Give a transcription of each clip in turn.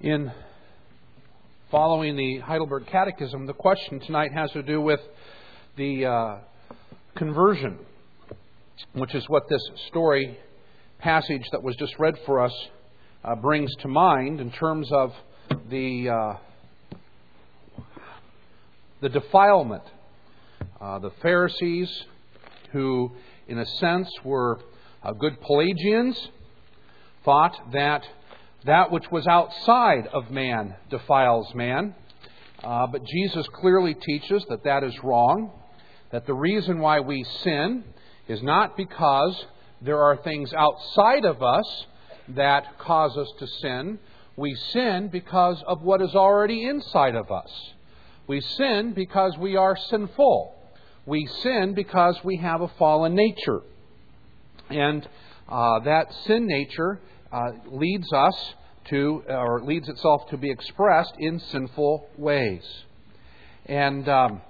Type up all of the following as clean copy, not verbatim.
In following the Heidelberg Catechism, the question tonight has to do with the conversion, which is what this story passage that was just read for us brings to mind in terms of the defilement. The Pharisees, who in a sense were good Pelagians, thought that which was outside of man defiles man. But Jesus clearly teaches that that is wrong. That the reason why we sin is not because there are things outside of us that cause us to sin. We sin because of what is already inside of us. We sin because we are sinful. We sin because we have a fallen nature. And that sin nature leads itself to be expressed in sinful ways. And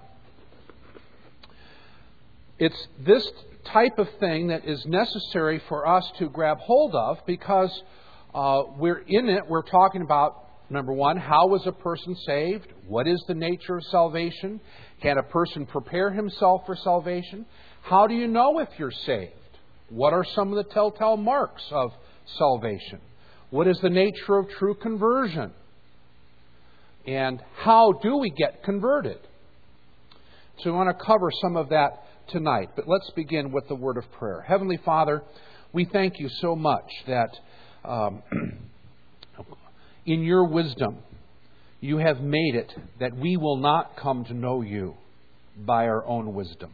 it's this type of thing that is necessary for us to grab hold of, because we're in it. We're talking about, number one, how was a person saved? What is the nature of salvation? Can a person prepare himself for salvation? How do you know if you're saved? What are some of the telltale marks of salvation? What is the nature of true conversion? And how do we get converted? So we want to cover some of that tonight. But let's begin with the word of prayer. Heavenly Father, we thank you so much that in your wisdom, you have made it that we will not come to know you by our own wisdom.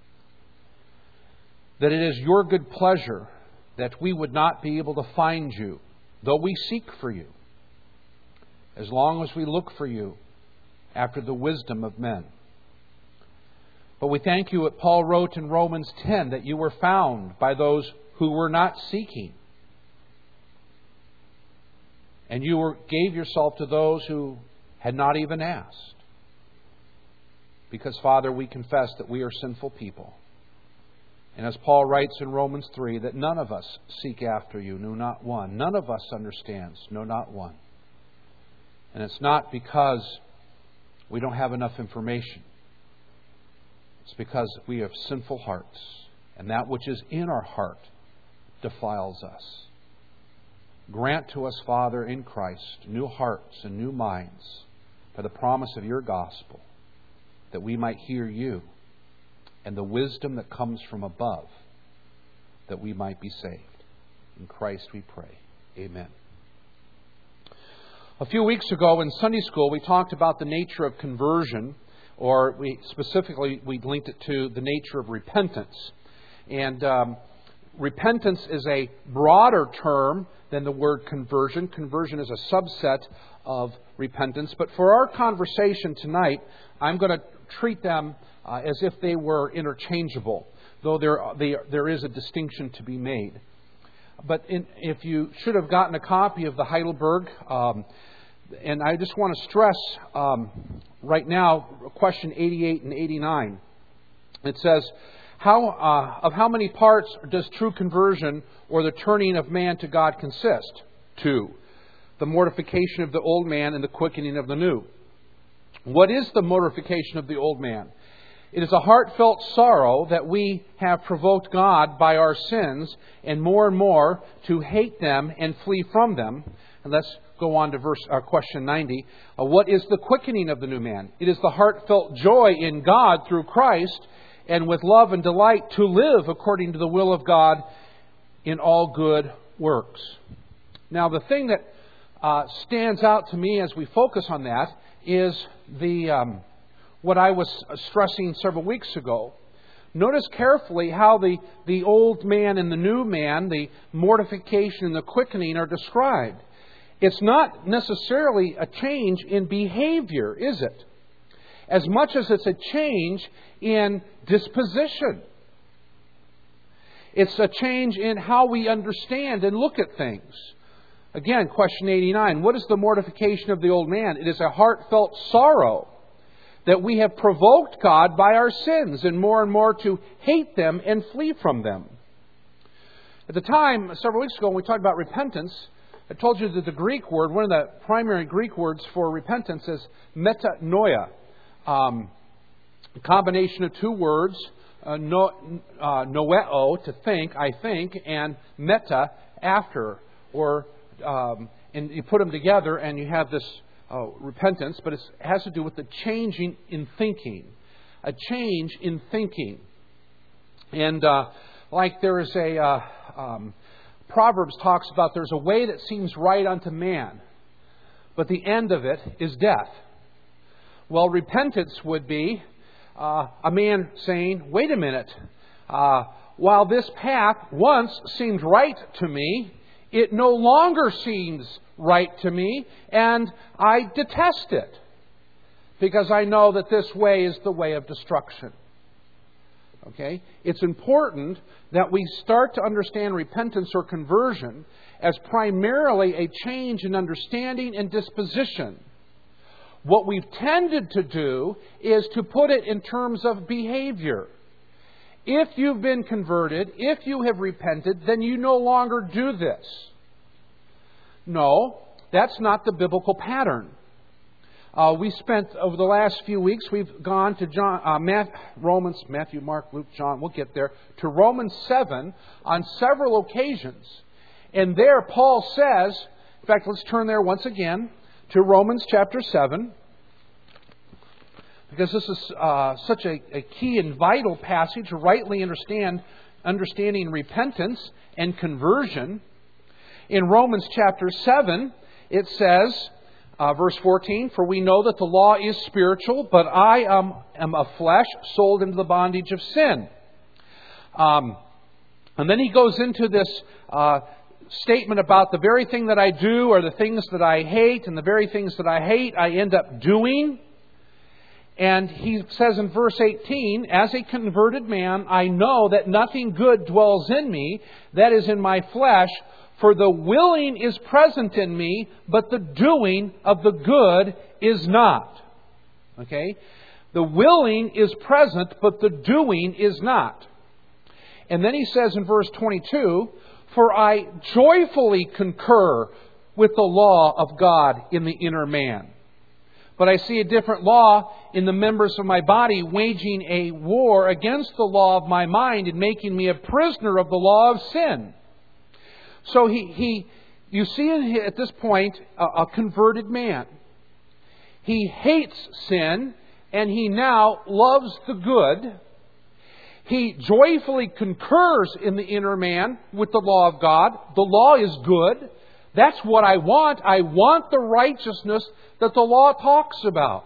That it is your good pleasure that we would not be able to find you, though we seek for you, as long as we look for you after the wisdom of men. But we thank you, what Paul wrote in Romans 10, that you were found by those who were not seeking. And you gave yourself to those who had not even asked. Because, Father, we confess that we are sinful people. And as Paul writes in Romans 3, that none of us seek after you, no, not one. None of us understands, no, not one. And it's not because we don't have enough information. It's because we have sinful hearts. And that which is in our heart defiles us. Grant to us, Father, in Christ, new hearts and new minds by the promise of your gospel, that we might hear you and the wisdom that comes from above, that we might be saved. In Christ we pray. Amen. A few weeks ago in Sunday school, we talked about the nature of conversion, or we linked it to the nature of repentance. And repentance is a broader term than the word conversion. Conversion is a subset of repentance. But for our conversation tonight, I'm going to treat them as if they were interchangeable, though there is a distinction to be made. But if you should have gotten a copy of the Heidelberg, and I just want to stress right now, question 88 and 89. It says, of how many parts does true conversion or the turning of man to God consist? 2. The mortification of the old man and the quickening of the new. What is the mortification of the old man? It is a heartfelt sorrow that we have provoked God by our sins, and more to hate them and flee from them. And let's go on to question 90. What is the quickening of the new man? It is the heartfelt joy in God through Christ, and with love and delight to live according to the will of God in all good works. Now, the thing that stands out to me as we focus on that is what I was stressing several weeks ago. Notice carefully how the old man and the new man, the mortification and the quickening, are described. It's not necessarily a change in behavior, is it? As much as it's a change in disposition. It's a change in how we understand and look at things. Again, question 89. What is the mortification of the old man? It is a heartfelt sorrow that we have provoked God by our sins, and more to hate them and flee from them. At the time, several weeks ago, when we talked about repentance, I told you that the Greek word, one of the primary Greek words for repentance is metanoia. A combination of two words, noeo, to think, I think, and meta, after. And you put them together and you have this repentance, but it has to do with the changing in thinking. A change in thinking. And like there is a... Proverbs talks about there's a way that seems right unto man, but the end of it is death. Well, repentance would be a man saying, wait a minute, while this path once seemed right to me, it no longer seems right to me, and I detest it, because I know that this way is the way of destruction. Okay? It's important that we start to understand repentance or conversion as primarily a change in understanding and disposition. What we've tended to do is to put it in terms of behavior. If you've been converted, if you have repented, then you no longer do this. No, that's not the biblical pattern. We spent, over the last few weeks, we've gone to Romans, Matthew, Mark, Luke, John, we'll get there, to Romans 7 on several occasions. And there Paul says, in fact, let's turn there once again, to Romans chapter 7, because this is such a key and vital passage to rightly understanding repentance and conversion. In Romans chapter 7, it says, verse 14, for we know that the law is spiritual, but I am of flesh, sold into the bondage of sin. And then he goes into this statement about the very thing that I do are the things that I hate, and the very things that I hate I end up doing. And he says in verse 18, as a converted man, I know that nothing good dwells in me, that is in my flesh, for the willing is present in me, but the doing of the good is not. Okay? The willing is present, but the doing is not. And then he says in verse 22, for I joyfully concur with the law of God in the inner man. But I see a different law in the members of my body, waging a war against the law of my mind and making me a prisoner of the law of sin. So you see at this point a converted man. He hates sin, and he now loves the good. He joyfully concurs in the inner man with the law of God. The law is good. That's what I want. I want the righteousness that the law talks about.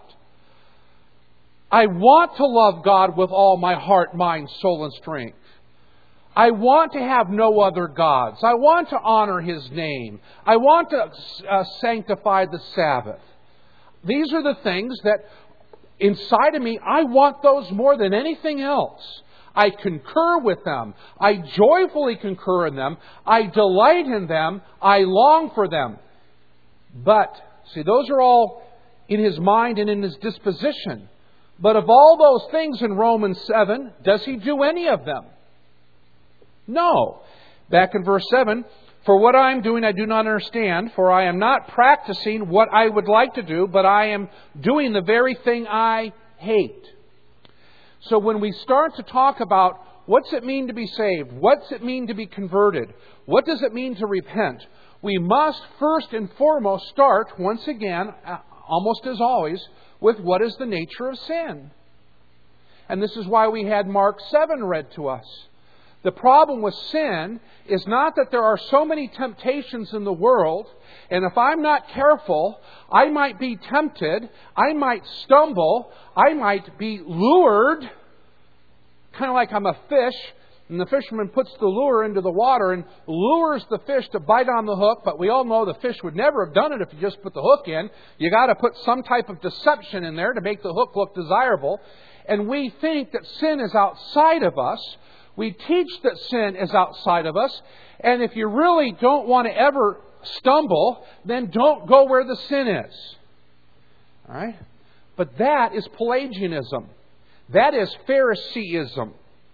I want to love God with all my heart, mind, soul, and strength. I want to have no other gods. I want to honor His name. I want to sanctify the Sabbath. These are the things that inside of me, I want those more than anything else. I concur with them. I joyfully concur in them. I delight in them. I long for them. But, see, those are all in his mind and in his disposition. But of all those things in Romans 7, does he do any of them? No. Back in verse 7, for what I am doing I do not understand, for I am not practicing what I would like to do, but I am doing the very thing I hate. So when we start to talk about what's it mean to be saved, what's it mean to be converted, what does it mean to repent, we must first and foremost start, once again, almost as always, with what is the nature of sin. And this is why we had Mark 7 read to us. The problem with sin is not that there are so many temptations in the world, and if I'm not careful, I might be tempted, I might stumble, I might be lured, kind of like I'm a fish, and the fisherman puts the lure into the water and lures the fish to bite on the hook, but we all know the fish would never have done it if you just put the hook in. You got to put some type of deception in there to make the hook look desirable. And we think that sin is outside of us. We teach that sin is outside of us. And if you really don't want to ever stumble, then don't go where the sin is. All right? But that is Pelagianism. That is Phariseeism.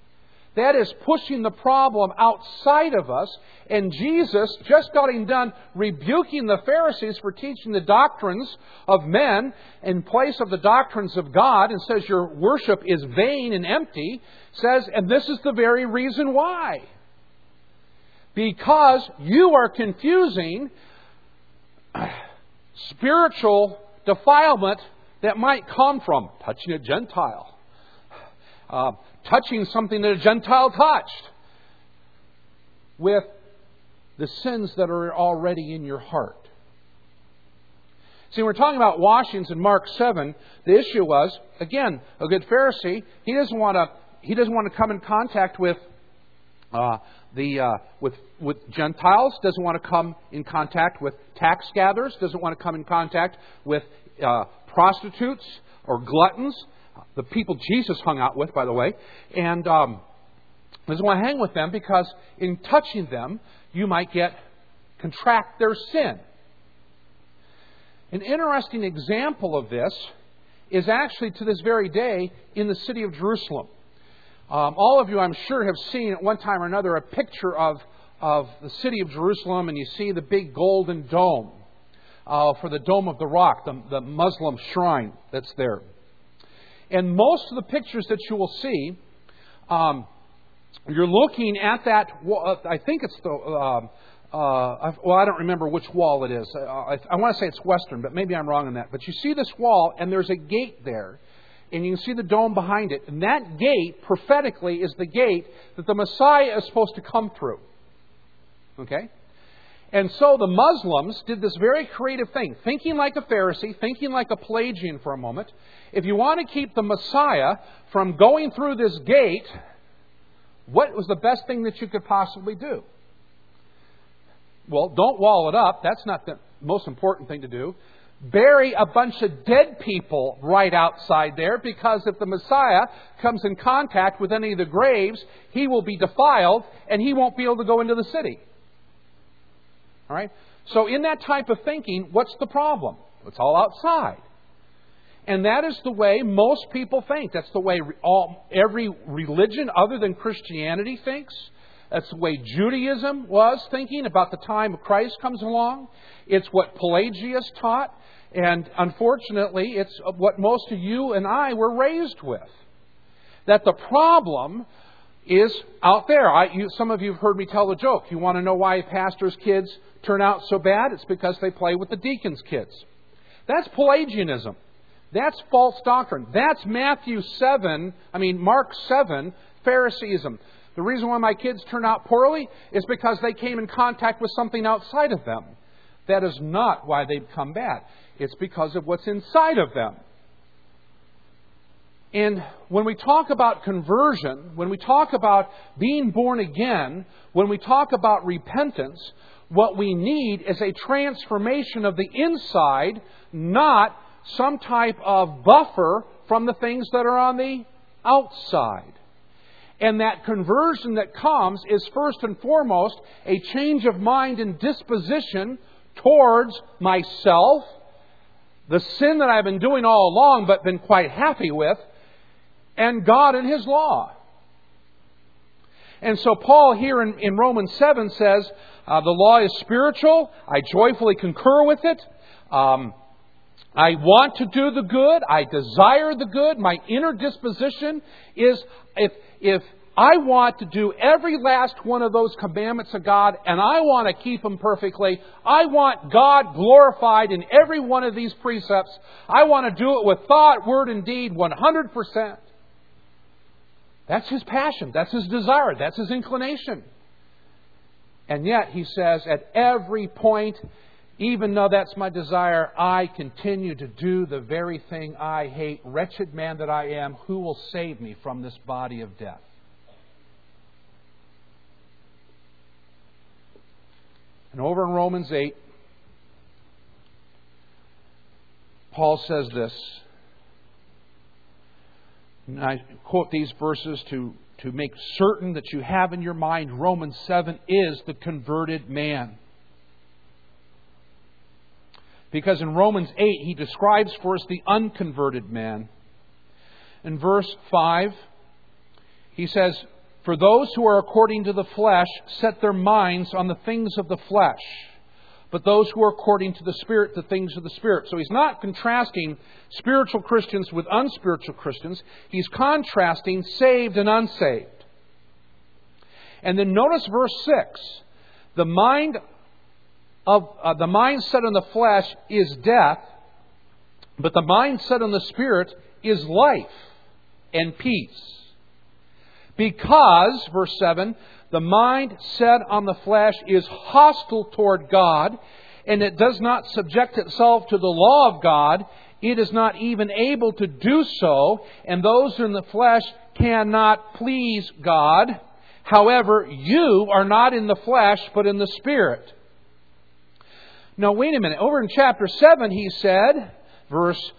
That is pushing the problem outside of us. And Jesus just got done rebuking the Pharisees for teaching the doctrines of men in place of the doctrines of God, and says your worship is vain and empty. Says, and this is the very reason why. Because you are confusing spiritual defilement that might come from touching a Gentile. Touching something that a Gentile touched, with the sins that are already in your heart. See, we're talking about washings in Mark 7. The issue was, again, a good Pharisee, he doesn't want to come in contact with with Gentiles, doesn't want to come in contact with tax gatherers, doesn't want to come in contact with prostitutes or gluttons. The people Jesus hung out with, by the way, and doesn't want to hang with them because in touching them, you might contract their sin. An interesting example of this is actually to this very day in the city of Jerusalem. All of you, I'm sure, have seen at one time or another a picture of the city of Jerusalem, and you see the big golden dome for the Dome of the Rock, the Muslim shrine that's there. And most of the pictures that you will see, you're looking at that. I think it's the. I don't remember which wall it is. I want to say it's western, but maybe I'm wrong on that. But you see this wall, and there's a gate there, and you can see the dome behind it. And that gate, prophetically, is the gate that the Messiah is supposed to come through. Okay? And so the Muslims did this very creative thing, thinking like a Pharisee, thinking like a Pelagian for a moment. If you want to keep the Messiah from going through this gate, what was the best thing that you could possibly do? Well, don't wall it up. That's not the most important thing to do. Bury a bunch of dead people right outside there, because if the Messiah comes in contact with any of the graves, he will be defiled and he won't be able to go into the city. All right? So in that type of thinking, what's the problem? It's all outside. And that is the way most people think. That's the way every religion other than Christianity thinks. That's the way Judaism was thinking about the time Christ comes along. It's what Pelagius taught. And unfortunately, it's what most of you and I were raised with. That the problem is out there. Some of you have heard me tell the joke. You want to know why pastors' kids turn out so bad? It's because they play with the deacons' kids. That's Pelagianism. That's false doctrine. That's Mark 7, Phariseeism. The reason why my kids turn out poorly is because they came in contact with something outside of them. That is not why they become bad. It's because of what's inside of them. And when we talk about conversion, when we talk about being born again, when we talk about repentance, what we need is a transformation of the inside, not some type of buffer from the things that are on the outside. And that conversion that comes is first and foremost a change of mind and disposition towards myself, the sin that I've been doing all along but been quite happy with, and God and His law. And so Paul here in Romans 7 says, the law is spiritual. I joyfully concur with it. I want to do the good. I desire the good. My inner disposition is, if I want to do every last one of those commandments of God, and I want to keep them perfectly, I want God glorified in every one of these precepts. I want to do it with thought, word, and deed 100%. That's his passion. That's his desire. That's his inclination. And yet, he says, at every point, even though that's my desire, I continue to do the very thing I hate. Wretched man that I am, who will save me from this body of death? And over in Romans 8, Paul says this. And I quote these verses to make certain that you have in your mind Romans 7 is the converted man. Because in Romans 8, he describes for us the unconverted man. In verse 5, he says, For those who are according to the flesh set their minds on the things of the flesh, but those who are according to the Spirit, the things of the Spirit. So he's not contrasting spiritual Christians with unspiritual Christians. He's contrasting saved and unsaved. And then notice verse 6. The mind set on the flesh is death, but the mind set on the Spirit is life and peace. Because, verse 7, the mind set on the flesh is hostile toward God, and it does not subject itself to the law of God. It is not even able to do so, and those in the flesh cannot please God. However, you are not in the flesh, but in the Spirit. Now, wait a minute. Over in chapter 7, he said, verse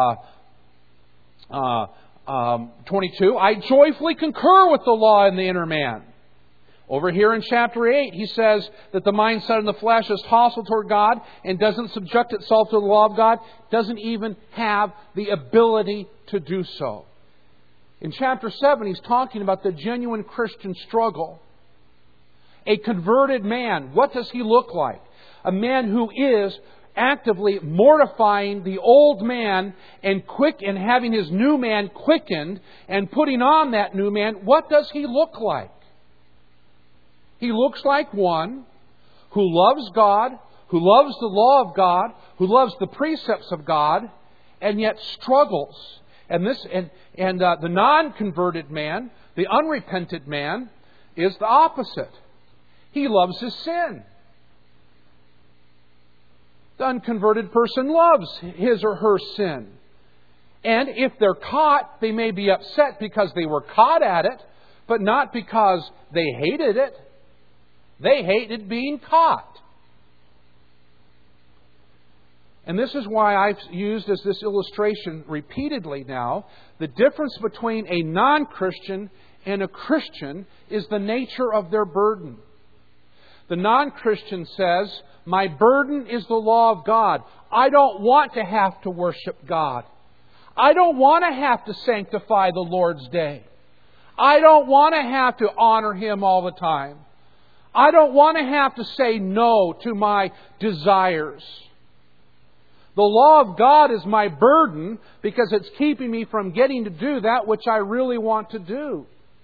22, I joyfully concur with the law in the inner man. Over here in chapter 8, he says that the mind set in the flesh is hostile toward God and doesn't subject itself to the law of God, doesn't even have the ability to do so. In chapter 7, he's talking about the genuine Christian struggle. A converted man, what does he look like? A man who is actively mortifying the old man and having his new man quickened and putting on that new man. What does he look like? He looks like one who loves God, who loves the law of God, who loves the precepts of God, and yet struggles. And the non-converted man, the unrepentant man, is the opposite. He loves his sin. The unconverted person loves his or her sin. And if they're caught, they may be upset because they were caught at it, but not because they hated it. They hated being caught. And this is why I've used as this illustration repeatedly now, the difference between a non-Christian and a Christian is the nature of their burden. The non-Christian says, my burden is the law of God. I don't want to have to worship God. I don't want to have to sanctify the Lord's day. I don't want to have to honor Him all the time. I don't want to have to say no to my desires. The law of God is my burden because it's keeping me from getting to do that which I really want to do.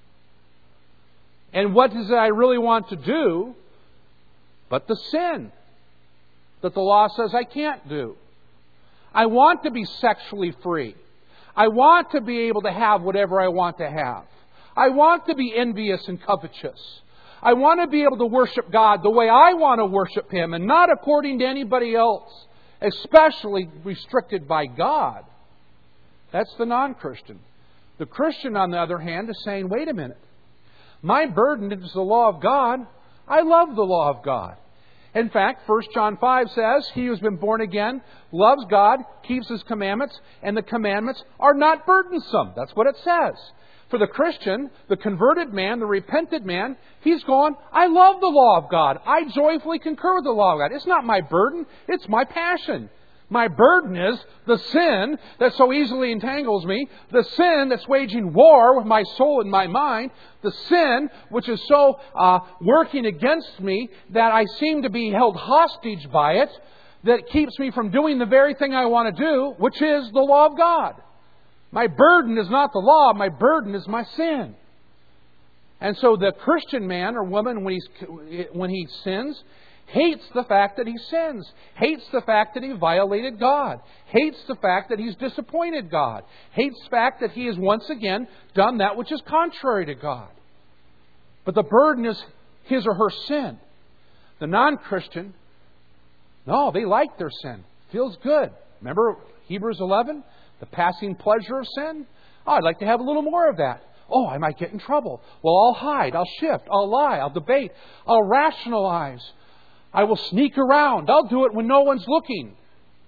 And what is it I really want to do but the sin that the law says I can't do? I want to be sexually free. I want to be able to have whatever I want to have. I want to be envious and covetous. I want to be able to worship God the way I want to worship Him and not according to anybody else, especially restricted by God. That's the non-Christian. The Christian, on the other hand, is saying, wait a minute. My burden is the law of God. I love the law of God. In fact, 1 John 5 says, he who's been born again loves God, keeps His commandments, and the commandments are not burdensome. That's what it says. For the Christian, the converted man, the repented man, he's going, I love the law of God. I joyfully concur with the law of God. It's not my burden, it's my passion. My burden is the sin that so easily entangles me, the sin that's waging war with my soul and my mind, the sin which is so working against me that I seem to be held hostage by it, that keeps me from doing the very thing I want to do, which is the law of God. My burden is not the law, my burden is my sin. And so the Christian man or woman, when he sins, hates the fact that he sins, hates the fact that he violated God, hates the fact that he's disappointed God, hates the fact that he has once again done that which is contrary to God. But the burden is his or her sin. The non-Christian, no, they like their sin. Feels good. Remember Hebrews 11? The passing pleasure of sin? Oh, I'd like to have a little more of that. Oh, I might get in trouble. Well, I'll hide. I'll shift. I'll lie. I'll debate. I'll rationalize. I will sneak around. I'll do it when no one's looking.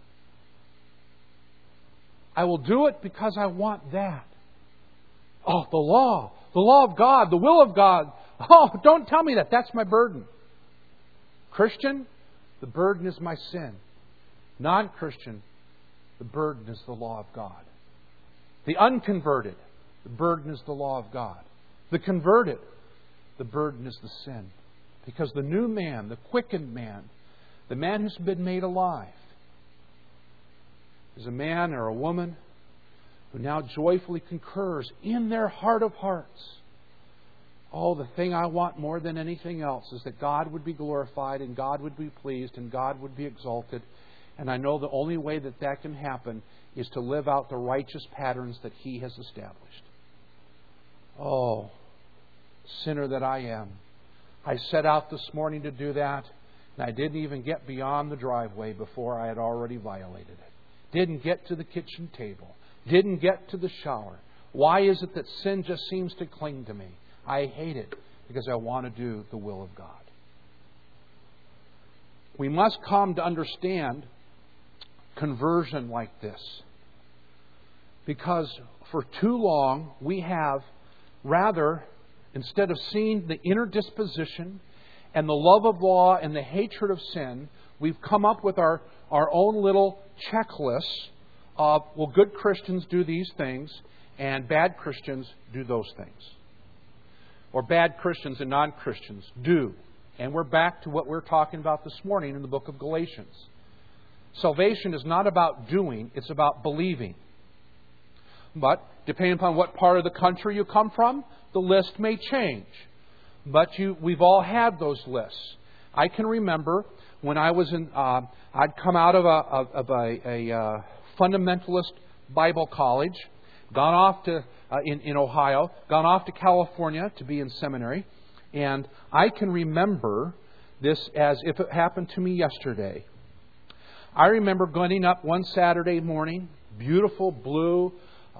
I will do it because I want that. Oh, the law of God, the will of God. Oh, don't tell me that. That's my burden. Christian, the burden is my sin. Non-Christian, the burden is the law of God. The unconverted, the burden is the law of God. The converted, the burden is the sin. Because the new man, the quickened man, the man who's been made alive, is a man or a woman who now joyfully concurs in their heart of hearts. Oh, the thing I want more than anything else is that God would be glorified and God would be pleased and God would be exalted. And I know the only way that that can happen is to live out the righteous patterns that He has established. Oh, sinner that I am. I set out this morning to do that, and I didn't even get beyond the driveway before I had already violated it. Didn't get to the kitchen table. Didn't get to the shower. Why is it that sin just seems to cling to me? I hate it because I want to do the will of God. We must come to understand conversion like this. Because for too long we have rather, instead of seeing the inner disposition and the love of law and the hatred of sin, we've come up with our own little checklists of, well, good Christians do these things and bad Christians do those things. Or bad Christians and non-Christians do. And we're back to what we're talking about this morning in the book of Galatians. Salvation is not about doing, it's about believing. But depending upon what part of the country you come from, the list may change. But we've all had those lists. I can remember when I was I'd come out of a fundamentalist Bible college, gone off to in Ohio, gone off to California to be in seminary, and I can remember this as if it happened to me yesterday. I remember going up one Saturday morning, beautiful blue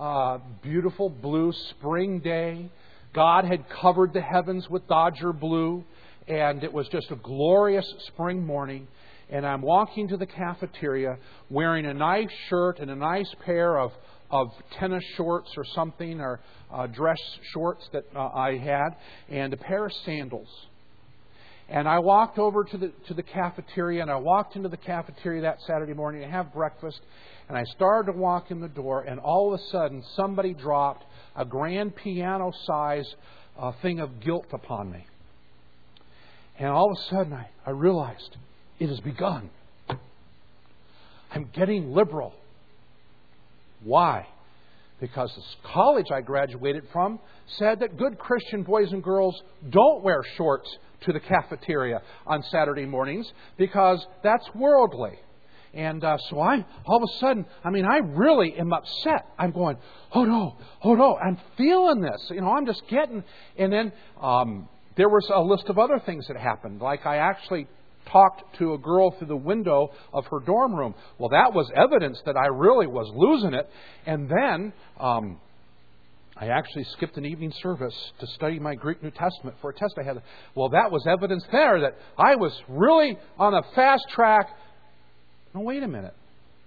spring day. God had covered the heavens with Dodger blue, and it was just a glorious spring morning. And I'm walking to the cafeteria wearing a nice shirt and a nice pair of tennis shorts or something, or dress shorts that I had, and a pair of sandals. And I walked over to the cafeteria, and I walked into the cafeteria that Saturday morning to have breakfast. And I started to walk in the door, and all of a sudden somebody dropped a grand piano-size thing of guilt upon me. And all of a sudden I realized it has begun. I'm getting liberal. Why? Because the college I graduated from said that good Christian boys and girls don't wear shorts to the cafeteria on Saturday mornings because that's worldly. And so I'm all of a sudden, I really am upset. I'm going, oh no, I'm feeling this. I'm just getting. And then there was a list of other things that happened. Like I actually talked to a girl through the window of her dorm room. Well, that was evidence that I really was losing it. And then I actually skipped an evening service to study my Greek New Testament for a test I had. Well, that was evidence there that I was really on a fast track. No, wait a minute.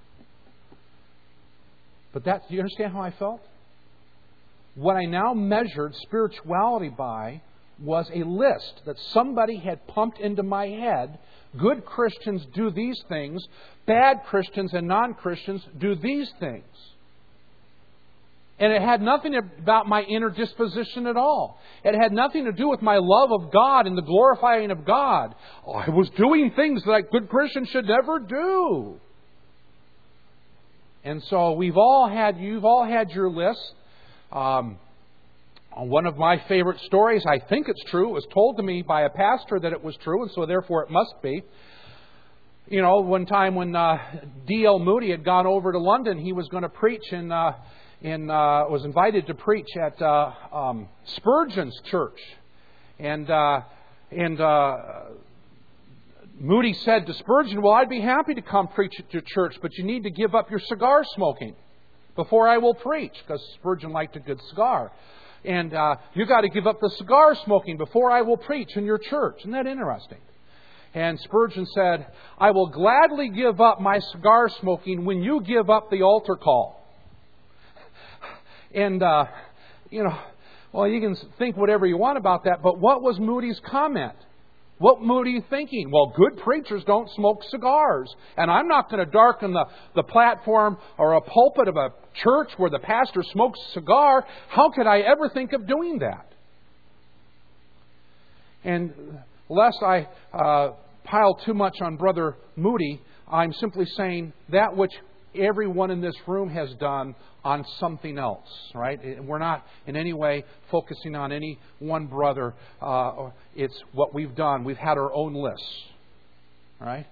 But do you understand how I felt? What I now measured spirituality by was a list that somebody had pumped into my head. Good Christians do these things. Bad Christians and non-Christians do these things. And it had nothing about my inner disposition at all. It had nothing to do with my love of God and the glorifying of God. I was doing things that good Christians should never do. And so you've all had your list. One of my favorite stories, I think it's true, it was told to me by a pastor that it was true, and so therefore it must be. One time when D.L. Moody had gone over to London, he was going to preach was invited to preach at Spurgeon's church. And Moody said to Spurgeon, well, I'd be happy to come preach at your church, but you need to give up your cigar smoking before I will preach, because Spurgeon liked a good cigar. And you got to give up the cigar smoking before I will preach in your church. Isn't that interesting? And Spurgeon said, I will gladly give up my cigar smoking when you give up the altar call. And, well, you can think whatever you want about that, but what was Moody's comment? What Moody thinking? Well, good preachers don't smoke cigars. And I'm not going to darken the platform or a pulpit of a church where the pastor smokes a cigar. How could I ever think of doing that? And lest I pile too much on Brother Moody, I'm simply saying that which everyone in this room has done on something else, right? We're not in any way focusing on any one brother. It's what we've done. We've had our own lists, right?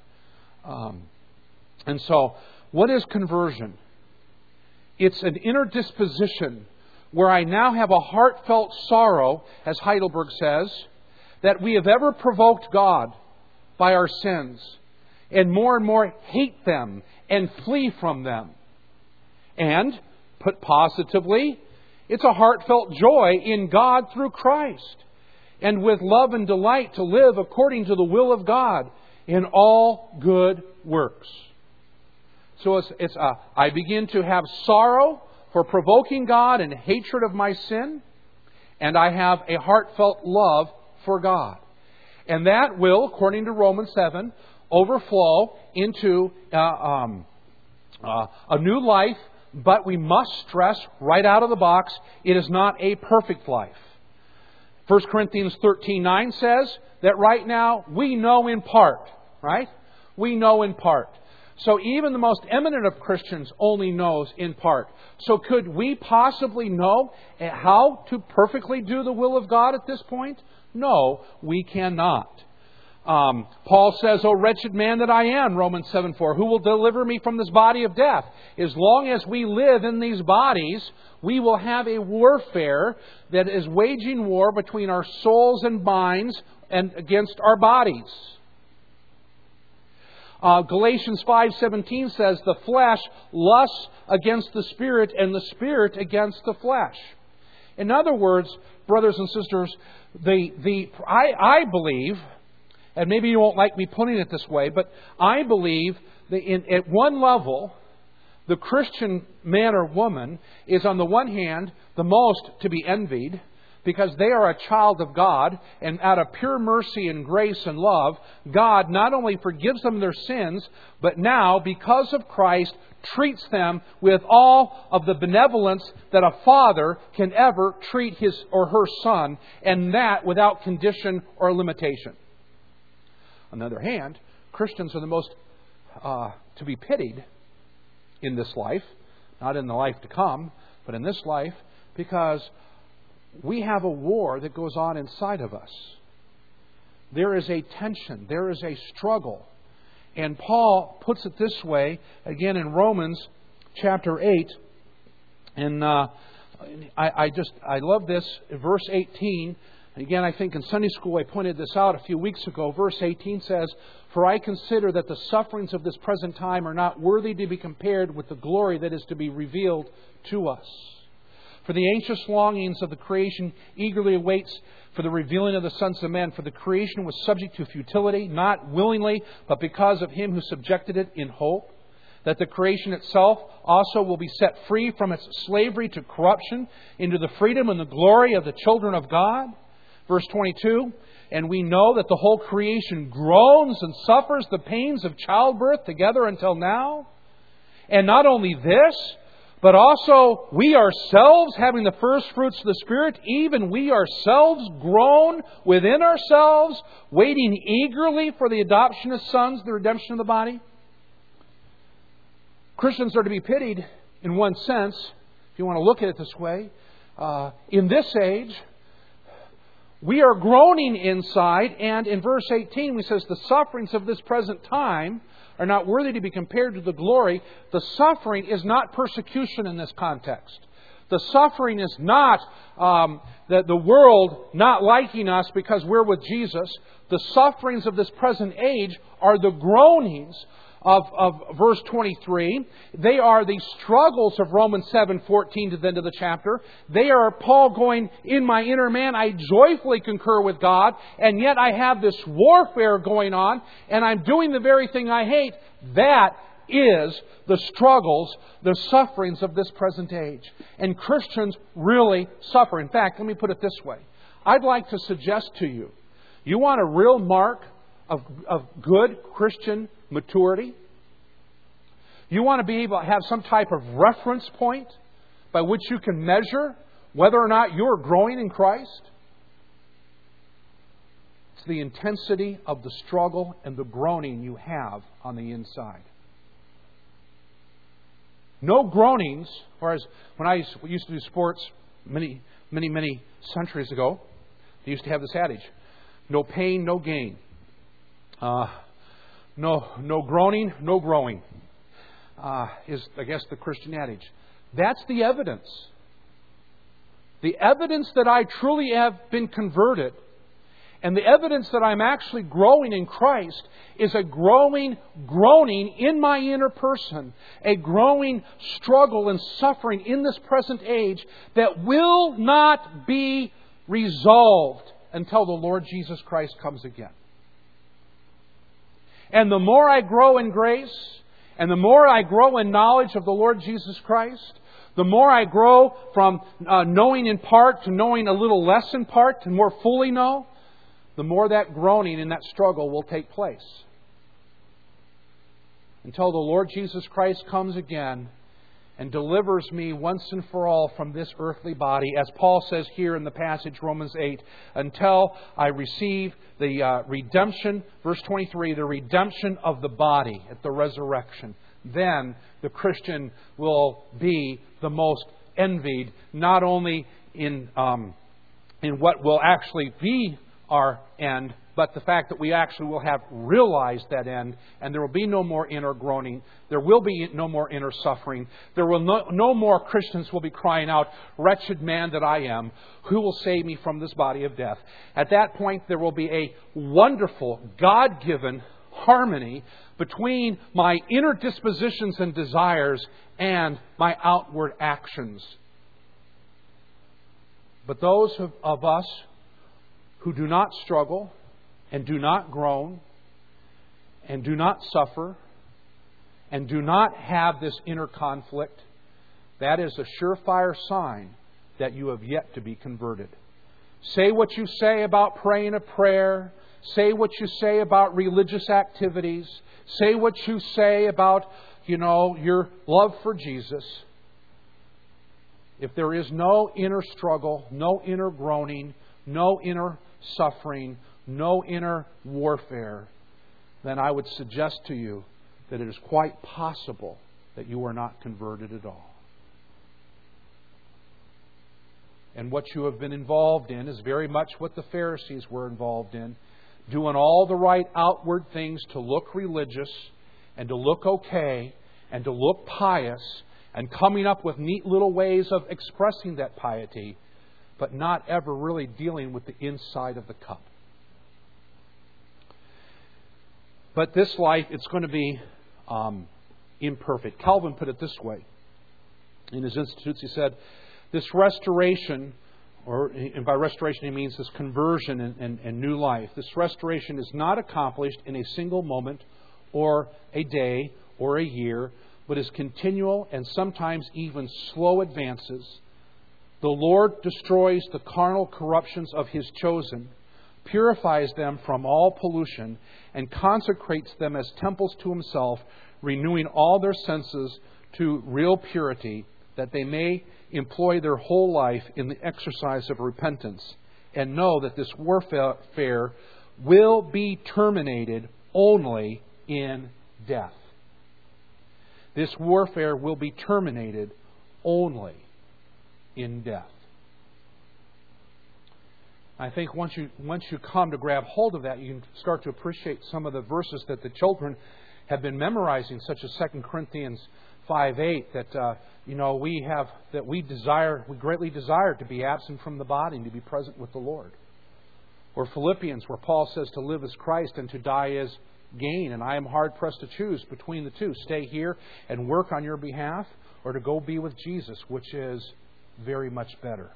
And so, what is conversion? It's an inner disposition where I now have a heartfelt sorrow, as Heidelberg says, that we have ever provoked God by our sins, and more hate them and flee from them. And, put positively, it's a heartfelt joy in God through Christ, and with love and delight to live according to the will of God in all good works. So I begin to have sorrow for provoking God and hatred of my sin, and I have a heartfelt love for God. And that will, according to Romans 7, overflow into a new life, but we must stress right out of the box, it is not a perfect life. 1 Corinthians 13:9 says that right now we know in part, right? We know in part. So even the most eminent of Christians only knows in part. So could we possibly know how to perfectly do the will of God at this point? No, we cannot. Paul says, "O wretched man that I am," Romans 7:4, "who will deliver me from this body of death?" As long as we live in these bodies, we will have a warfare that is waging war between our souls and minds and against our bodies. Galatians 5:17 says, "The flesh lusts against the Spirit, and the Spirit against the flesh." In other words, brothers and sisters, I believe, and maybe you won't like me putting it this way, but I believe that at one level, the Christian man or woman is on the one hand the most to be envied, because they are a child of God, and out of pure mercy and grace and love, God not only forgives them their sins, but now, because of Christ, treats them with all of the benevolence that a father can ever treat his or her son, and that without condition or limitation. On the other hand, Christians are the most to be pitied in this life, not in the life to come, but in this life, because we have a war that goes on inside of us. There is a tension. There is a struggle. And Paul puts it this way, again in Romans chapter 8. And I love this, verse 18. Again, I think in Sunday school I pointed this out a few weeks ago. Verse 18 says, "For I consider that the sufferings of this present time are not worthy to be compared with the glory that is to be revealed to us. For the anxious longings of the creation eagerly awaits for the revealing of the sons of men. For the creation was subject to futility, not willingly, but because of Him who subjected it in hope, that the creation itself also will be set free from its slavery to corruption into the freedom and the glory of the children of God." Verse 22, "And we know that the whole creation groans and suffers the pains of childbirth together until now. And not only this, but also we ourselves, having the first fruits of the Spirit, even we ourselves groan within ourselves, waiting eagerly for the adoption of sons, the redemption of the body." Christians are to be pitied in one sense, if you want to look at it this way. In this age, we are groaning inside, and in verse 18 we says, "The sufferings of this present time are not worthy to be compared to the glory." The suffering is not persecution in this context. The suffering is not the world not liking us because we're with Jesus. The sufferings of this present age are the groanings of verse 23. They are the struggles of Romans 7:14 to the end of the chapter. They are Paul going, "In my inner man I joyfully concur with God, and yet I have this warfare going on, and I'm doing the very thing I hate." That is the struggles, the sufferings of this present age. And Christians really suffer. In fact, let me put it this way. I'd like to suggest to you, you want a real mark of good Christian maturity? You want to be able to have some type of reference point by which you can measure whether or not you're growing in Christ? It's the intensity of the struggle and the groaning you have on the inside. No groanings, whereas when I used to do sports many centuries ago, they used to have this adage: no pain, no gain. No groaning, no growing. Is, I guess, the Christian adage. That's the evidence. The evidence that I truly have been converted, and the evidence that I'm actually growing in Christ, is a growing groaning in my inner person, a growing struggle and suffering in this present age that will not be resolved until the Lord Jesus Christ comes again. And the more I grow in grace, and the more I grow in knowledge of the Lord Jesus Christ, the more I grow from knowing in part to knowing a little less in part to more fully know, the more that groaning and that struggle will take place. Until the Lord Jesus Christ comes again and delivers me once and for all from this earthly body, as Paul says here in the passage, Romans 8, until I receive the redemption, verse 23, the redemption of the body at the resurrection. Then the Christian will be the most envied, not only in what will actually be our end, but the fact that we actually will have realized that end, and there will be no more inner groaning. There will be no more inner suffering. There will no more Christians will be crying out, "Wretched man that I am, who will save me from this body of death?" At that point, there will be a wonderful, God-given harmony between my inner dispositions and desires and my outward actions. But those of us who do not struggle and do not groan and do not suffer and do not have this inner conflict, that is a surefire sign that you have yet to be converted. Say what you say about praying a prayer. Say what you say about religious activities. Say what you say about, your love for Jesus. If there is no inner struggle, no inner groaning, no inner suffering, no inner warfare, then I would suggest to you that it is quite possible that you are not converted at all. And what you have been involved in is very much what the Pharisees were involved in, doing all the right outward things to look religious and to look okay and to look pious and coming up with neat little ways of expressing that piety, but not ever really dealing with the inside of the cup. But this life, it's going to be imperfect. Calvin put it this way. In his Institutes, he said, this restoration, and by restoration he means this conversion and new life, this restoration is not accomplished in a single moment or a day or a year, but is continual and sometimes even slow advances. The Lord destroys the carnal corruptions of His chosen, purifies them from all pollution, and consecrates them as temples to Himself, renewing all their senses to real purity, that they may employ their whole life in the exercise of repentance, and know that this warfare will be terminated only in death. This warfare will be terminated only in death. I think once you come to grab hold of that, you can start to appreciate some of the verses that the children have been memorizing, such as 2 Corinthians 5:8, that we greatly desire to be absent from the body and to be present with the Lord. Or Philippians, where Paul says to live as Christ and to die as gain, and I am hard pressed to choose between the two. Stay here and work on your behalf, or to go be with Jesus, which is very much better.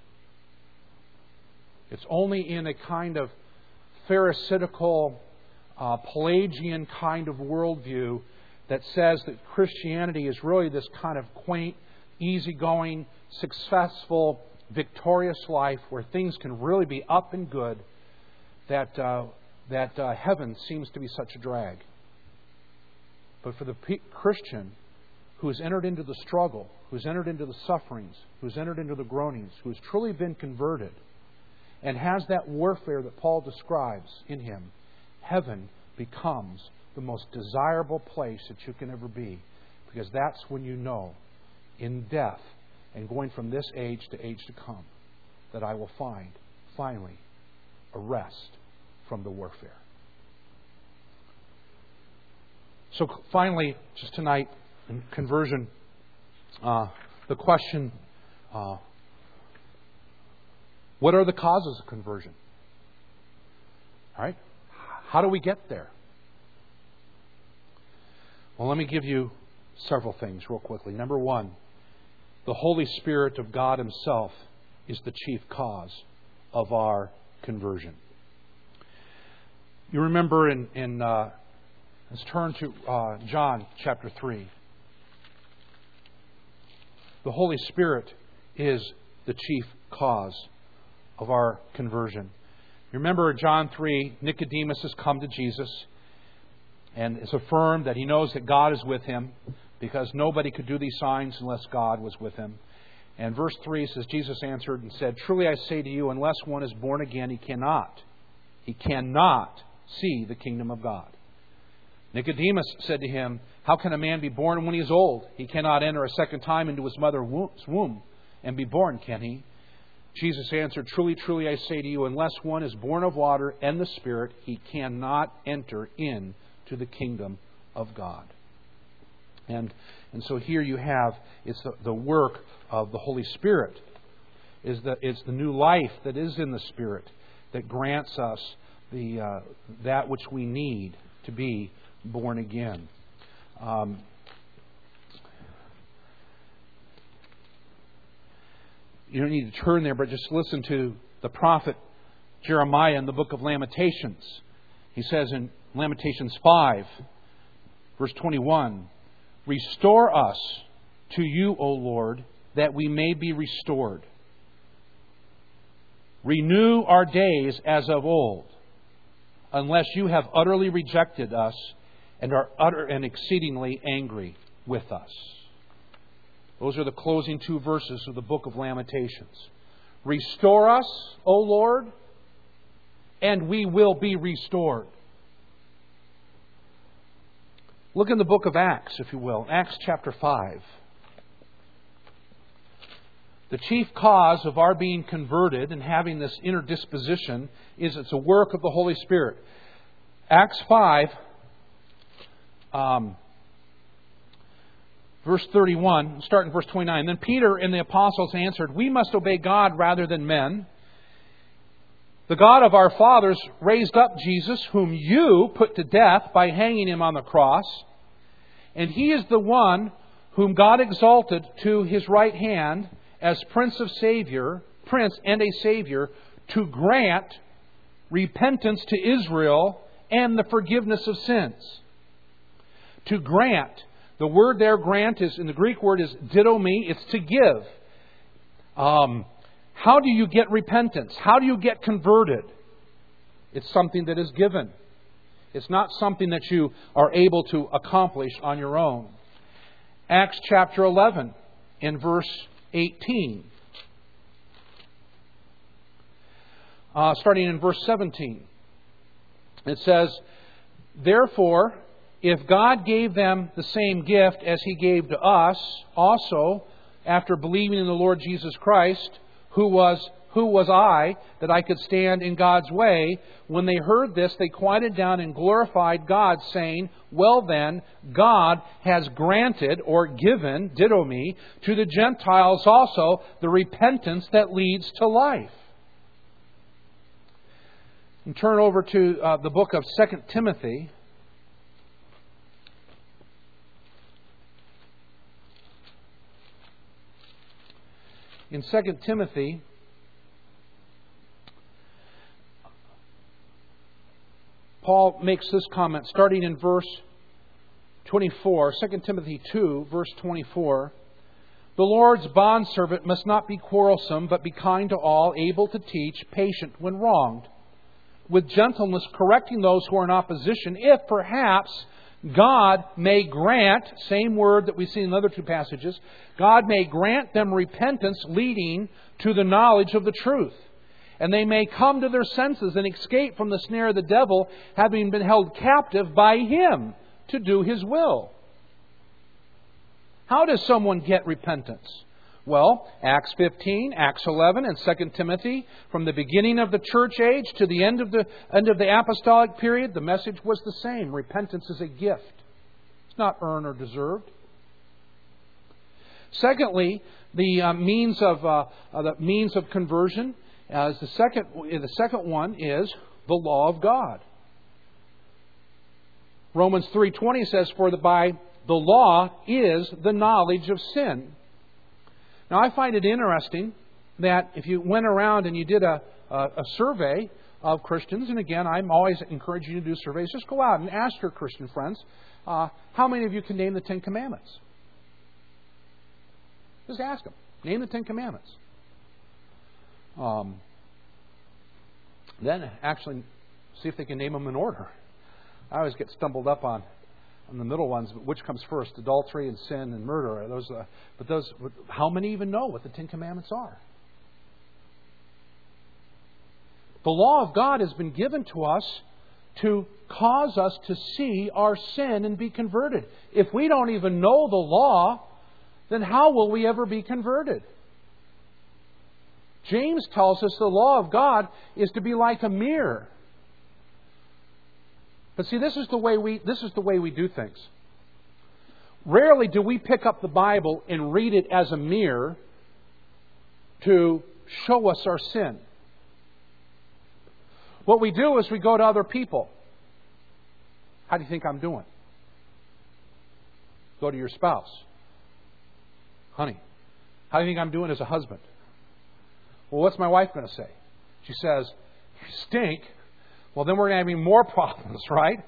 It's only in a kind of Pharisaical, Pelagian kind of worldview that says that Christianity is really this kind of quaint, easygoing, successful, victorious life where things can really be up and good, that heaven seems to be such a drag. But for the Christian who has entered into the struggle, who has entered into the sufferings, who has entered into the groanings, who has truly been converted, and has that warfare that Paul describes in him, heaven becomes the most desirable place that you can ever be. Because that's when you know, in death and going from this age to age to come, that I will find, finally, a rest from the warfare. So finally, just tonight, in conversion, the question, what are the causes of conversion? All right? How do we get there? Well, let me give you several things real quickly. Number one, the Holy Spirit of God Himself is the chief cause of our conversion. You remember let's turn to John chapter 3. The Holy Spirit is the chief cause of our conversion. You remember John 3, Nicodemus has come to Jesus and it's affirmed that he knows that God is with him because nobody could do these signs unless God was with him. And verse 3 says, Jesus answered and said, "Truly I say to you, unless one is born again, he cannot see the kingdom of God." Nicodemus said to him, "How can a man be born when he is old? He cannot enter a second time into his mother's womb and be born, can he?" Jesus answered, "Truly, truly, I say to you, unless one is born of water and the Spirit, he cannot enter into the kingdom of God." And so here you have, it's the work of the Holy Spirit. It's the new life that is in the Spirit that grants us that which we need to be born again. You don't need to turn there, but just listen to the prophet Jeremiah in the book of Lamentations. He says in Lamentations 5, verse 21, "Restore us to you, O Lord, that we may be restored. Renew our days as of old, unless you have utterly rejected us and are utter and exceedingly angry with us." Those are the closing two verses of the book of Lamentations. Restore us, O Lord, and we will be restored. Look in the book of Acts, if you will. Acts chapter 5. The chief cause of our being converted and having this inner disposition is it's a work of the Holy Spirit. Acts 5, verse 31, start in verse 29. "Then Peter and the apostles answered, 'We must obey God rather than men. The God of our fathers raised up Jesus, whom you put to death by hanging Him on the cross. And He is the one whom God exalted to His right hand as Prince and a Savior, to grant repentance to Israel and the forgiveness of sins.'" To grant. The word there, grant, is in the Greek word is didomi. It's to give. How do you get repentance? How do you get converted? It's something that is given. It's not something that you are able to accomplish on your own. Acts chapter 11 in verse 18. Starting in verse 17. It says, "Therefore, if God gave them the same gift as He gave to us, also, after believing in the Lord Jesus Christ, who was I, that I could stand in God's way? When they heard this, they quieted down and glorified God, saying, 'Well then, God has granted,'" or given, didomi, "'to the Gentiles also the repentance that leads to life.'" And turn over to the book of 2 Timothy. In 2 Timothy, Paul makes this comment starting in verse 24. 2 Timothy 2, verse 24. "The Lord's bondservant must not be quarrelsome, but be kind to all, able to teach, patient when wronged, with gentleness correcting those who are in opposition, if perhaps God may grant," same word that we see in the other two passages, "God may grant them repentance leading to the knowledge of the truth, and they may come to their senses and escape from the snare of the devil, having been held captive by Him to do His will. How does someone get repentance? Well, Acts 15, Acts 11, and 2 Timothy, from the beginning of the church age to the end of the apostolic period, the message was the same. Repentance is a gift. It's not earned or deserved. Secondly, the means of conversion. The second one is the law of God. Romans 3:20 says, "For by the law is the knowledge of sin." Now, I find it interesting that if you went around and you did a survey of Christians, and again, I'm always encouraging you to do surveys, just go out and ask your Christian friends, how many of you can name the 10 Commandments? Just ask them. Name the 10 Commandments. Then actually see if they can name them in order. I always get stumbled up on the middle ones, but which comes first? Adultery and sin and murder. How many even know what the 10 Commandments are? The law of God has been given to us to cause us to see our sin and be converted. If we don't even know the law, then how will we ever be converted? James tells us the law of God is to be like a mirror. But see, this is the way we do things. Rarely do we pick up the Bible and read it as a mirror to show us our sin. What we do is we go to other people. How do you think I'm doing? Go to your spouse. Honey, how do you think I'm doing as a husband? Well, what's my wife going to say? She says, "You stink." Well, then we're going to have even more problems, right?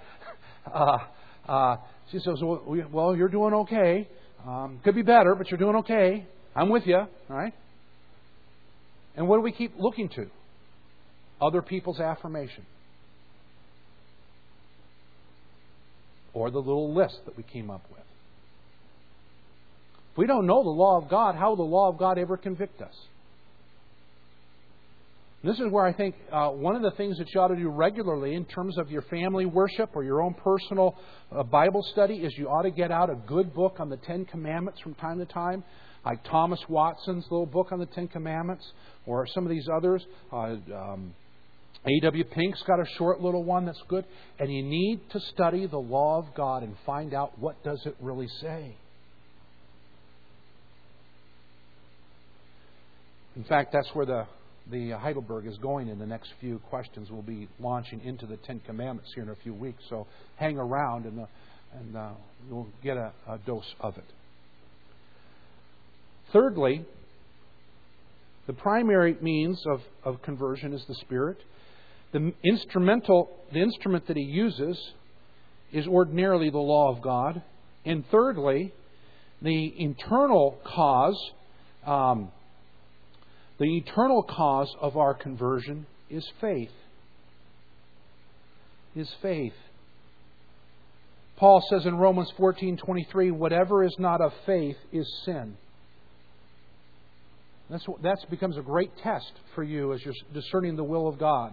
She says, "Well, you're doing okay. Could be better, but you're doing okay. I'm with you," right? And what do we keep looking to? Other people's affirmation. Or the little list that we came up with. If we don't know the law of God, how will the law of God ever convict us? And this is where I think one of the things that you ought to do regularly in terms of your family worship or your own personal Bible study is you ought to get out a good book on the 10 Commandments from time to time, like Thomas Watson's little book on the 10 Commandments, or some of these others. A.W. Pink's got a short little one that's good. And you need to study the law of God and find out what does it really say. In fact, that's where the Heidelberg is going in the next few questions. We'll be launching into the 10 Commandments here in a few weeks. So hang around and you'll get a dose of it. Thirdly, the primary means of conversion is the Spirit. The instrument that He uses is ordinarily the law of God. And thirdly, the eternal cause of our conversion is faith. Paul says in Romans 14:23, "Whatever is not of faith is sin." That becomes a great test for you as you're discerning the will of God.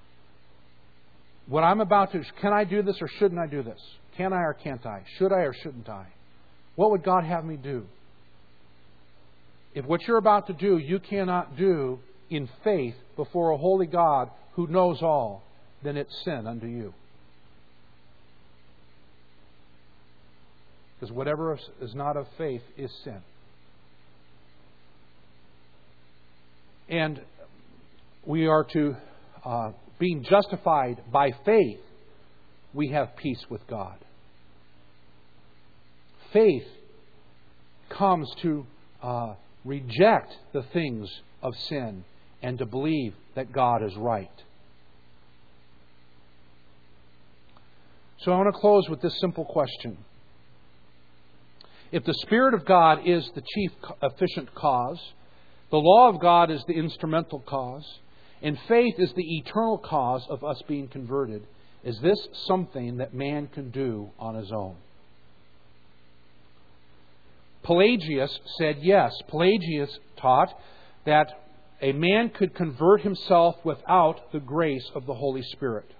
What I'm about to, can I do this or shouldn't I do this? Can I or can't I? Should I or shouldn't I? What would God have me do? If what you're about to do, you cannot do in faith before a holy God who knows all, then it's sin unto you. Because whatever is not of faith is sin. And we are to, being justified by faith, we have peace with God. Faith comes to reject the things of sin and to believe that God is right. So I want to close with this simple question. If the Spirit of God is the chief efficient cause, the law of God is the instrumental cause, and faith is the eternal cause of us being converted, is this something that man can do on his own? Pelagius said yes. Pelagius taught that a man could convert himself without the grace of the Holy Spirit.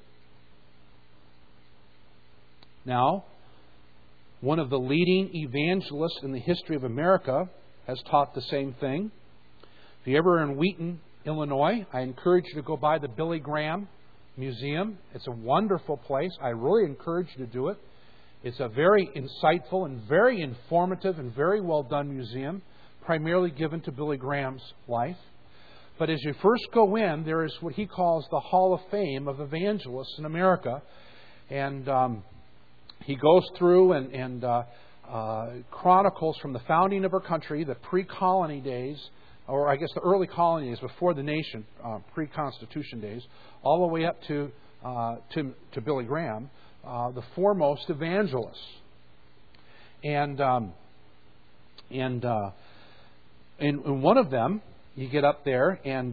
Now, one of the leading evangelists in the history of America has taught the same thing. If you're ever in Wheaton, Illinois, I encourage you to go by the Billy Graham Museum. It's a wonderful place. I really encourage you to do it. It's a very insightful and very informative and very well done museum, primarily given to Billy Graham's life. But as you first go in, there is what he calls the Hall of Fame of Evangelists in America. And he goes through and chronicles from the founding of our country, the pre-colony days, or I guess the early colony days before the nation, pre-Constitution days, all the way up to Billy Graham, the foremost evangelists. And in one of them, you get up there and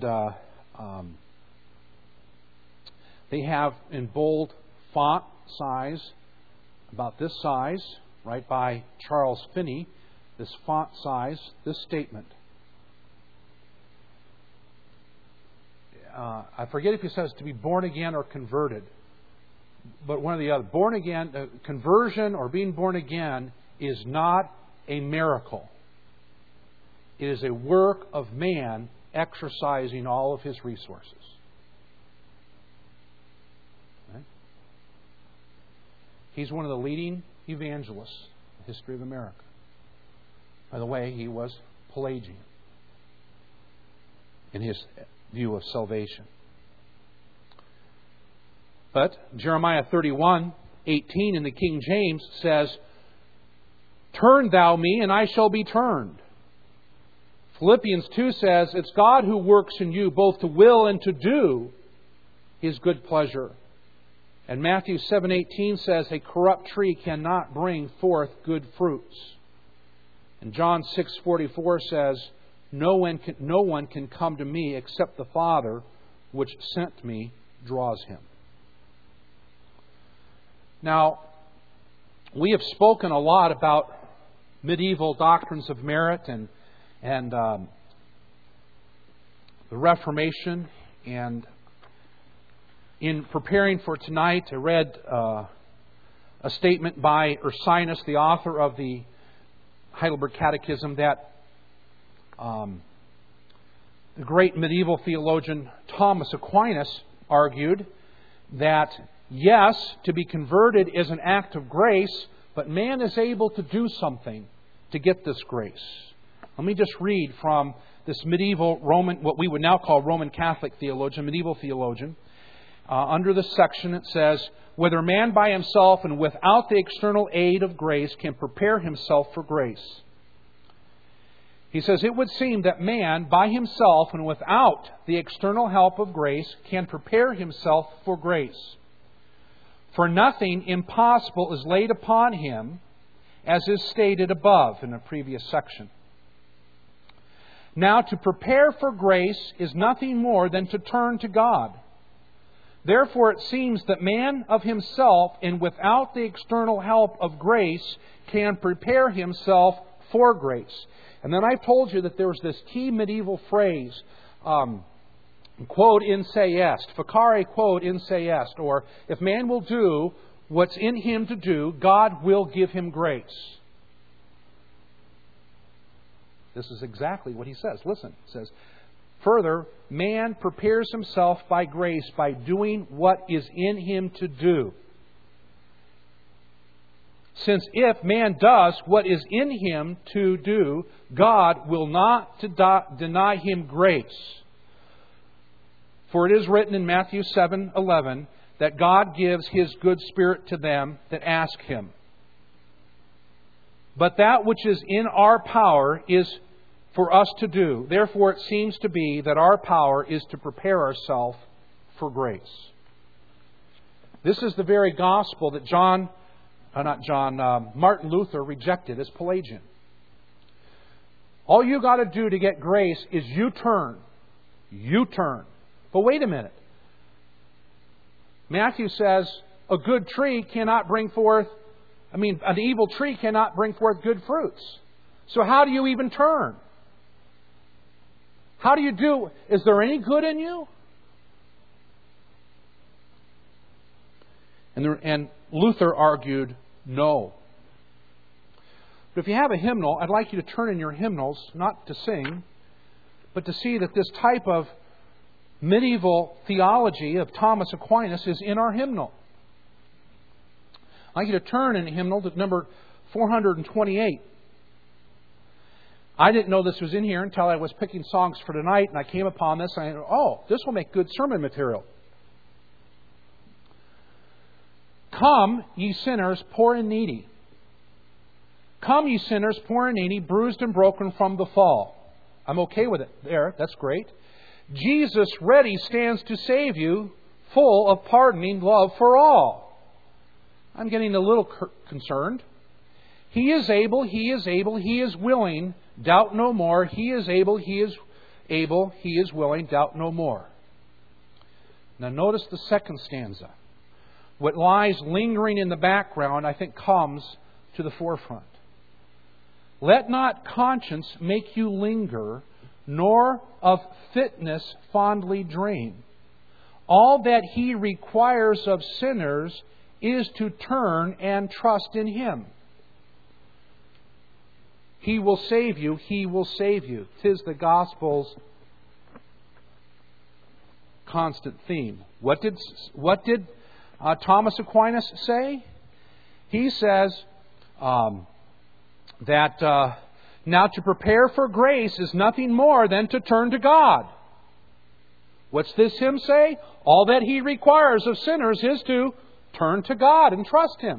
they have in bold font size, about this size, right by Charles Finney, this font size, this statement. I forget if he says to be born again or converted, but one or the other. Born again, conversion or being born again is not a miracle. It is a work of man exercising all of his resources. Right? He's one of the leading evangelists in the history of America. By the way, he was Pelagian in his view of salvation. But Jeremiah 31:18 in the King James says, "Turn thou me, and I shall be turned." Philippians 2 says, "It's God who works in you both to will and to do His good pleasure." And Matthew 7:18 says, "A corrupt tree cannot bring forth good fruits." And John 6:44 says, no one can come to me except the Father which sent me draws him." Now, we have spoken a lot about medieval doctrines of merit and the Reformation. And in preparing for tonight, I read a statement by Ursinus, the author of the Heidelberg Catechism, that the great medieval theologian Thomas Aquinas argued that, yes, to be converted is an act of grace, but man is able to do something to get this grace. Let me just read from this medieval Roman, what we would now call Roman Catholic theologian, medieval theologian. Under this section it says, "Whether man by himself and without the external aid of grace can prepare himself for grace." He says, "It would seem that man by himself and without the external help of grace can prepare himself for grace. For nothing impossible is laid upon him, as is stated above in a previous section. Now, to prepare for grace is nothing more than to turn to God. Therefore, it seems that man of himself and without the external help of grace can prepare himself for grace." And then I've told you that there was this key medieval phrase, quod in se est, facere quod in se est, or if man will do what's in him to do, God will give him grace. This is exactly what he says. Listen, it says, "Further, man prepares himself by grace by doing what is in him to do. Since if man does what is in him to do, God will not deny him grace. For it is written in Matthew 7:11 that God gives His good Spirit to them that ask Him. But that which is in our power is for us to do. Therefore it seems to be that our power is to prepare ourselves for grace." This is the very gospel that Martin Luther rejected as Pelagian. All you got to do to get grace is you turn. You turn. But wait a minute. Matthew says an evil tree cannot bring forth good fruits. So how do you even turn? How do you do? Is there any good in you? And Luther argued, no. But if you have a hymnal, I'd like you to turn in your hymnals, not to sing, but to see that this type of medieval theology of Thomas Aquinas is in our hymnal. I'd like you to turn in a hymnal to number 428. I didn't know this was in here until I was picking songs for tonight, and I came upon this, and I thought, oh, this will make good sermon material. Come, ye sinners, poor and needy. Come, ye sinners, poor and needy, bruised and broken from the fall. I'm okay with it there. That's great. Jesus ready stands to save you, full of pardoning love for all. I'm getting a little concerned. He is able, He is able, He is willing, doubt no more. He is able, He is able, He is willing, doubt no more. Now notice the second stanza. What lies lingering in the background, I think, comes to the forefront. Let not conscience make you linger, nor of fitness fondly dream. All that He requires of sinners is to turn and trust in Him. He will save you, He will save you. 'Tis the gospel's constant theme. What did Thomas Aquinas say? He says that now to prepare for grace is nothing more than to turn to God. What's this hymn say? All that He requires of sinners is to turn to God and trust Him.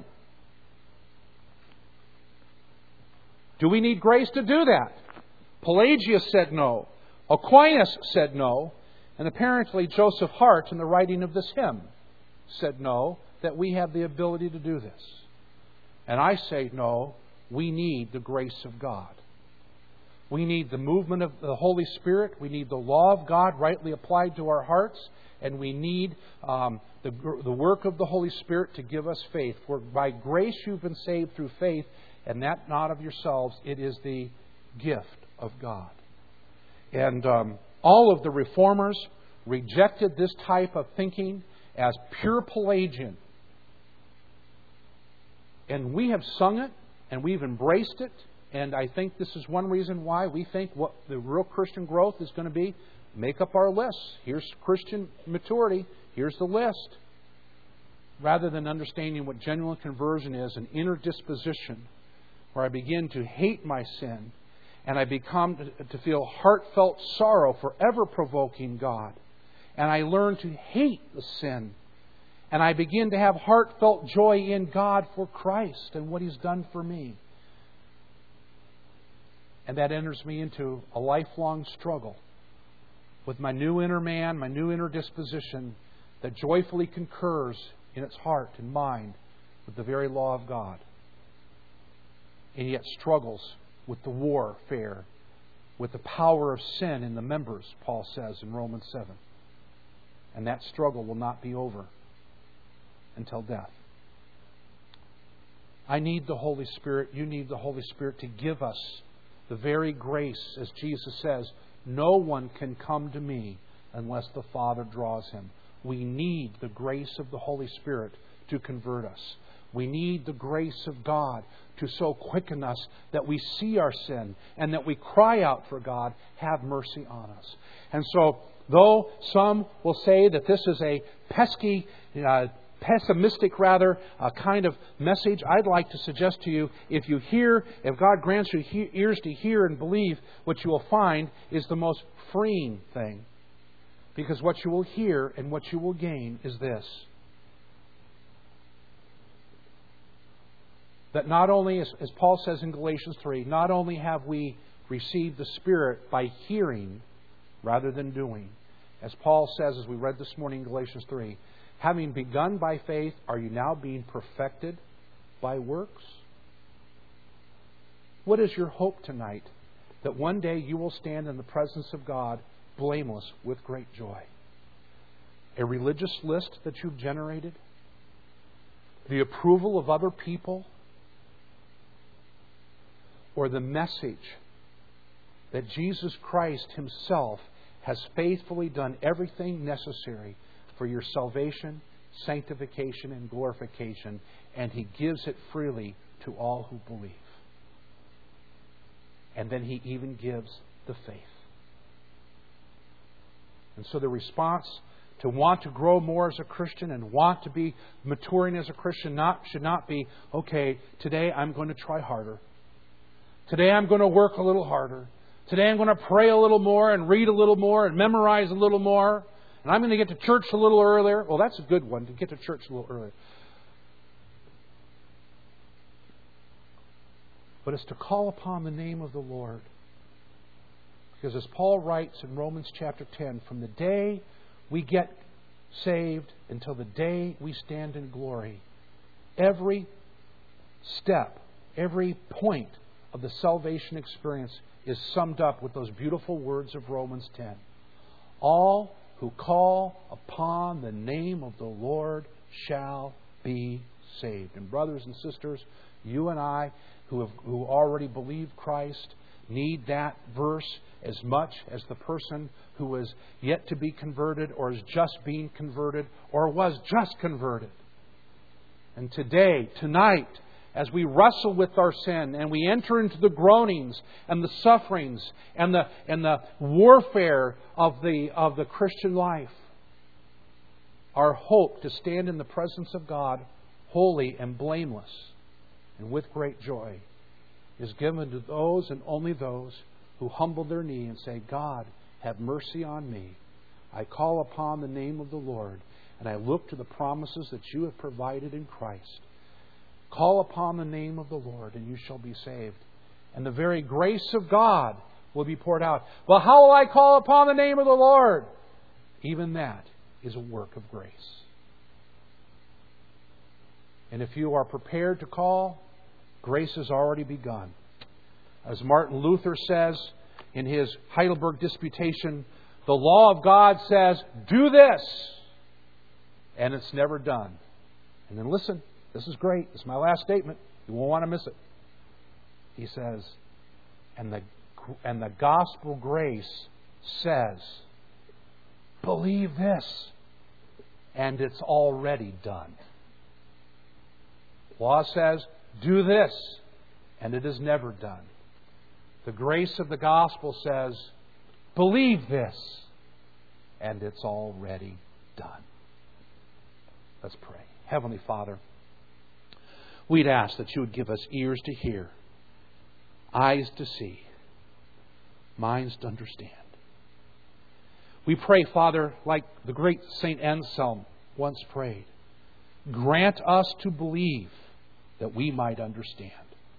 Do we need grace to do that? Pelagius said no. Aquinas said no. And apparently Joseph Hart, in the writing of this hymn, said no, that we have the ability to do this. And I say no, we need the grace of God. We need the movement of the Holy Spirit. We need the law of God rightly applied to our hearts. And we need the work of the Holy Spirit to give us faith. For by grace you've been saved through faith, and that not of yourselves. It is the gift of God. And all of the reformers rejected this type of thinking as pure Pelagian. And we have sung it, and we've embraced it. And I think this is one reason why we think what the real Christian growth is going to be. Make up our lists. Here's Christian maturity. Here's the list. Rather than understanding what genuine conversion is, an inner disposition where I begin to hate my sin and I become to feel heartfelt sorrow for ever provoking God. And I learn to hate the sin. And I begin to have heartfelt joy in God for Christ and what He's done for me. And that enters me into a lifelong struggle with my new inner man, my new inner disposition that joyfully concurs in its heart and mind with the very law of God. And yet struggles with the warfare, with the power of sin in the members, Paul says in Romans 7. And that struggle will not be over until death. I need the Holy Spirit. You need the Holy Spirit to give us the very grace, as Jesus says, no one can come to me unless the Father draws him. We need the grace of the Holy Spirit to convert us. We need the grace of God to so quicken us that we see our sin and that we cry out for God, have mercy on us. And so, though some will say that this is a pessimistic kind of message, I'd like to suggest to you, if God grants you ears to hear and believe, what you will find is the most freeing thing. Because what you will hear and what you will gain is this. That not only, as Paul says in Galatians 3, not only have we received the Spirit by hearing rather than doing. As Paul says, as we read this morning in Galatians 3, having begun by faith, are you now being perfected by works? What is your hope tonight? That one day you will stand in the presence of God blameless with great joy. A religious list that you've generated? The approval of other people? Or the message that Jesus Christ Himself has faithfully done everything necessary for your salvation, sanctification, and glorification, and He gives it freely to all who believe. And then He even gives the faith. And so the response to want to grow more as a Christian and want to be maturing as a Christian should not be, okay, today I'm going to try harder. Today I'm going to work a little harder. Today I'm going to pray a little more and read a little more and memorize a little more. And I'm going to get to church a little earlier. Well, that's a good one, to get to church a little earlier. But it's to call upon the name of the Lord. Because as Paul writes in Romans chapter 10, from the day we get saved until the day we stand in glory, every step, every point of the salvation experience is summed up with those beautiful words of Romans 10. All who call upon the name of the Lord shall be saved. And brothers and sisters, you and I who already believe Christ need that verse as much as the person who is yet to be converted or is just being converted or was just converted. And today, tonight, as we wrestle with our sin and we enter into the groanings and the sufferings and the warfare of the Christian life, our hope to stand in the presence of God holy and blameless and with great joy is given to those and only those who humble their knee and say, God, have mercy on me. I call upon the name of the Lord and I look to the promises that you have provided in Christ. Call upon the name of the Lord and you shall be saved. And the very grace of God will be poured out. Well, how will I call upon the name of the Lord? Even that is a work of grace. And if you are prepared to call, grace has already begun. As Martin Luther says in his Heidelberg Disputation, the law of God says, do this, and it's never done. And then listen, this is great. This is my last statement. You won't want to miss it. He says, and the gospel grace says, believe this, and it's already done. Law says, do this, and it is never done. The grace of the gospel says, believe this, and it's already done. Let's pray. Heavenly Father, we'd ask that you would give us ears to hear, eyes to see, minds to understand. We pray, Father, like the great St. Anselm once prayed, grant us to believe that we might understand.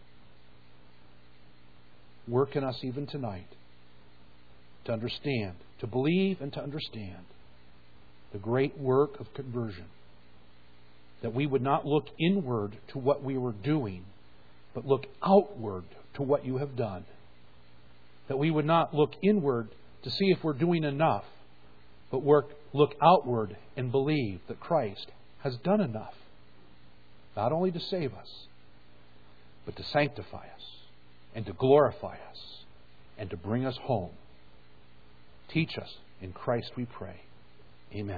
Work in us even tonight to understand, to believe and to understand the great work of conversion. That we would not look inward to what we were doing, but look outward to what you have done. That we would not look inward to see if we're doing enough, but look outward and believe that Christ has done enough. Not only to save us, but to sanctify us and to glorify us and to bring us home. Teach us. In Christ we pray. Amen.